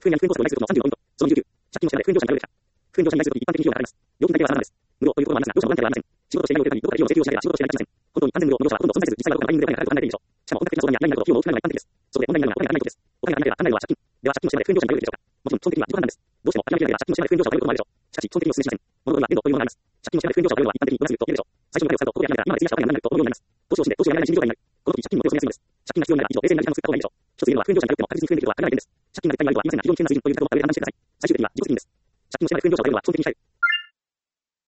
副業に副業コストを依頼することの35ポイント。その29、借金をしてまで副業者に頼るべきか。副業者に依頼するとき一般的に費用がかかります。料金体系は様々です。無料というところもありますが、業者のボランティアはありません。仕事として依頼を受けたり、どこかで費用を請求をしなければ仕事として依頼ができません。本当に安全無料の業者はほとんど存在せず、実際はどこかのタイミングでお金がかかると考えていいでしょう。しかも本格的な相談や依頼になると費用を大きくなるのが一般的です。そこで問題になるのはお金が足りないことです。お金が足りないければ考えるのは借金。では借金をしてまで副業者に頼るというのは自己判断です。どうしても諦めきれないければ借金をしてまで副業者を頼るのは一般的です。そこで問題になるのはお金が足りないことです。しかし、基本的にお勧めしません。物事には限度というものがあります。借金をしてまで副業者を頼るのは一般的に無駄すぎると言えるでしょう。最初にお金を使うと、ここで諦めたら今まで費やしたお金がなくなるとこのようになります。投資をして投資をやめない心理状態になる。この時借金の手を進めやすいのです。借金が必要なら以上、冷静になる時間を作った方がいいでしょう。一つ言えるのは副業者に頼っても確実に復元できるとは限らない点です。借金が絶対に悪いとは言いませんが、非常に危険な水準という二択を挙げる判断してください。最終的には自己責任です。借金をしてまで副業者を頼るのは基本的に控える。